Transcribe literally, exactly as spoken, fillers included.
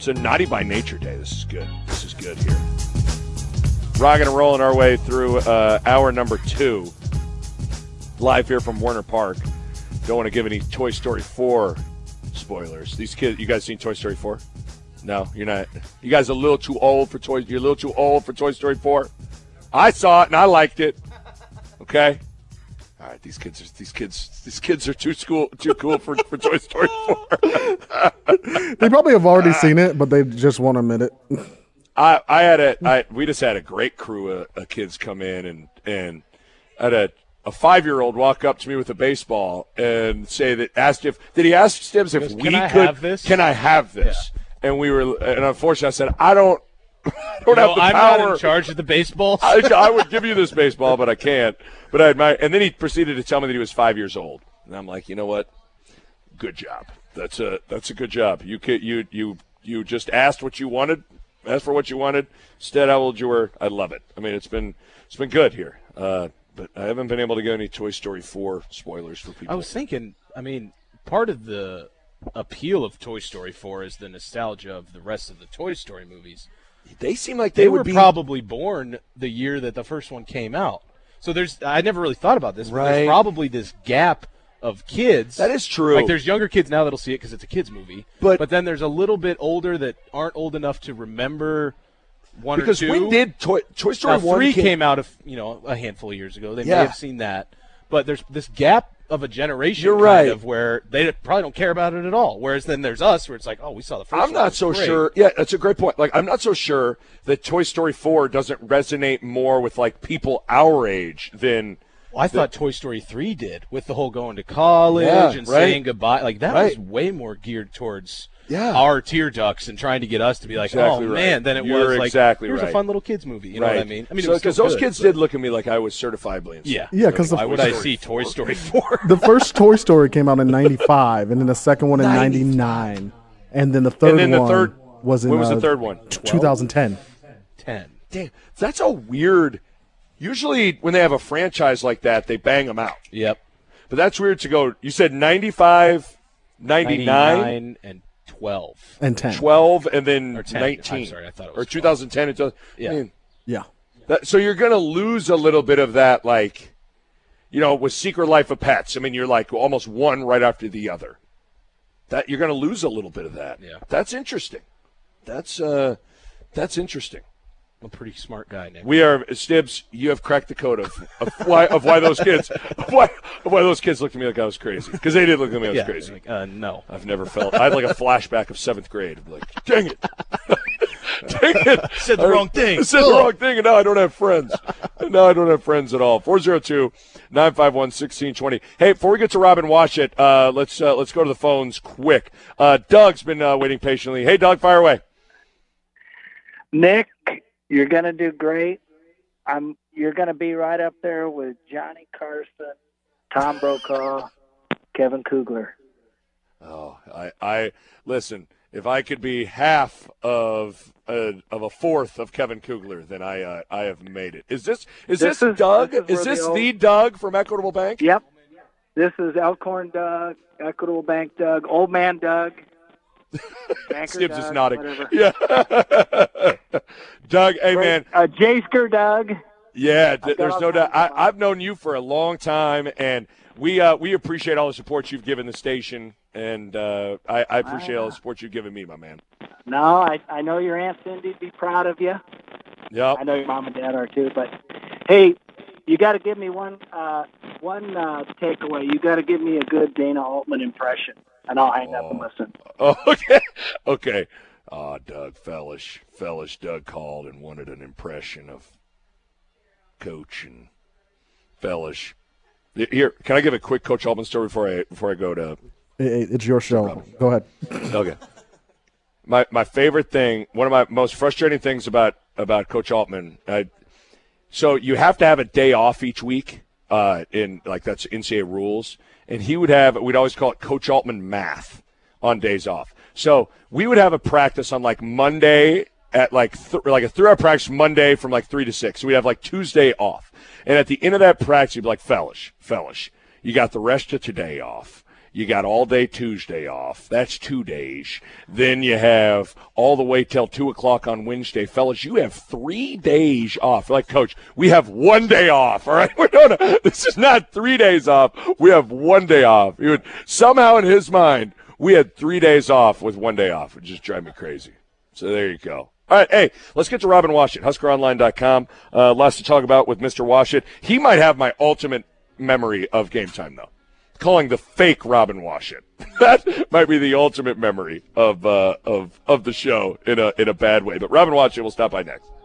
It's a Naughty by Nature day. This is good. This is good here. Rocking and rolling our way through uh, hour number two. Live here from Warner Park. Don't want to give any Toy Story four spoilers. These kids, you guys seen Toy Story four? No, you're not. You guys are a little too old for Toy. You're a little too old for Toy Story four. I saw it and I liked it. Okay. All right, these kids are these kids these kids are too school too cool for, for Toy Story four. They probably have already seen it, but they just won't admit it. I I had a I we just had a great crew of, of kids come in and and I had a a five-year-old walk up to me with a baseball and say that asked if did he ask Stibbs if goes, we can I could have this? Can I have this? Yeah. And we were and unfortunately I said I don't I don't no, have the I'm power. not in charge of the baseball. I, I would give you this baseball, but I can't. But I admire. And then he proceeded to tell me that he was five years old, and I'm like, you know what? Good job. That's a that's a good job. You could, you you you just asked what you wanted, asked for what you wanted. Instead, how old you were. I love it. I mean, it's been it's been good here. Uh, but I haven't been able to get any Toy Story four spoilers for people. I was thinking. I mean, part of the appeal of Toy Story four is the nostalgia of the rest of the Toy Story movies. They seem like they, they would were be probably born the year that the first one came out. So there's I never really thought about this, but Right. there's probably this gap of kids. That is true. Like there's younger kids now that'll see it because it's a kids movie. But- but then there's a little bit older that aren't old enough to remember one because or two. when did Toy Toy Story now, one three came, came out of you know a handful of years ago. They Yeah. may have seen that, but there's this gap of a generation You're kind right. of where they probably don't care about it at all. Whereas then there's us where it's like, oh, we saw the first I'm one. not It's so great. sure. Yeah, that's a great point. Like, I'm not so sure that Toy Story four doesn't resonate more with like people our age than. Well, I thought Toy Story three did with the whole going to college Yeah, and right. saying goodbye. Like that Right. was way more geared towards Yeah. our tear ducts and trying to get us to be like, Exactly oh right. man, than it You're was like exactly here's right. a fun little kids movie. You know right. what I mean? I mean, so because those kids did look at me like I was certifiably insane. Yeah, Yeah, because why the, would I see Toy Story four? the first Toy Story came out in ninety-five, and then the second one in ninety-nine, and then the third And then the one third was in when was uh, the third one? twenty ten. Ten. Damn, that's a weird. Usually, when they have a franchise like that, they bang them out. Yep. But that's weird to go. You said ninety-five, ninety-nine, ninety-nine and twelve. And ten. twelve, and then Or ten. nineteen. I'm sorry, I thought it or was twenty ten. It does. Yeah. I mean, Yeah. that, so you're going to lose a little bit of that, like, you know, with Secret Life of Pets. I mean, you're like almost one right after the other. That you're going to lose a little bit of that. Yeah. That's interesting. That's uh, that's interesting. I'm a pretty smart guy, Nick. We are Stibbs. You have cracked the code of, of why of why those kids of why of why those kids looked at me like I was crazy, because they did look at me like I was yeah, crazy. like, uh, no. I've never felt. I had like a flashback of seventh grade. I'm like, dang it, dang it, Said the I- wrong thing. I said the wrong thing, and now I don't have friends. Now I don't have friends at all. four oh two, nine five one, one six two zero. Hey, before we get to Robin Washut, uh, let's uh, let's go to the phones quick. Uh, Doug's been uh, waiting patiently. Hey, Doug, fire away. Nick, you're going to do great. I'm. You're going to be right up there with Johnny Carson, Tom Brokaw, Kevin Kugler. Oh, I, I listen. If I could be half of a, of a fourth of Kevin Kugler, then I uh, I have made it. Is this is this, This is- Doug? this is Is where this the old- the Doug from Equitable Bank? Yep. This is Elkhorn Doug, Equitable Bank Doug, Old Man Doug. Banker Stibbs is Doug, nodding. whatever. Yeah, Doug. Hey man. Uh, Jasker Doug. Yeah, th- I've got there's all no doubt. kinds of I, I've known you for a long time, and we uh, we appreciate all the support you've given the station, and uh, I, I appreciate all the support you've given me, my man. No, I, I know your Aunt Cindy'd be proud of you. Yep. I know your mom and dad are too. But hey, you got to give me one uh, one uh, takeaway. You got to give me a good Dana Altman impression, and I'll hang up and listen. Oh, okay. Okay. Ah, Doug Fellish. Fellish Doug called and wanted an impression of Coach and Fellish. Here, can I give a quick Coach Altman story before I before I go to It- It's your show. Go ahead. Okay. My my favorite thing, one of my most frustrating things about, about Coach Altman, uh, so you have to have a day off each week, uh, in like that's N C A A rules, and he would have, we'd always call it Coach Altman math on days off. So we would have a practice on like Monday at like th- like a three-hour practice Monday from like three to six. So we'd have like Tuesday off, and at the end of that practice, you'd be like, Fellish, Fellish, you got the rest of today off. You got all day Tuesday off. That's two days. Then you have all the way till two o'clock on Wednesday. Fellas, you have three days off. Like, Coach, we have one day off, all right? We're doing a, this is not three days off. We have one day off. He would, somehow in his mind, we had three days off with one day off. It would just drive me crazy. So there you go. All right, hey, let's get to Robin Washut, Husker Online dot com. Uh, lots to talk about with Mister Washut. He might have my ultimate memory of Game Time, though. Calling the fake Robin Washut. That might be the ultimate memory of uh, of of the show in a in a bad way. But Robin Washut will stop by next.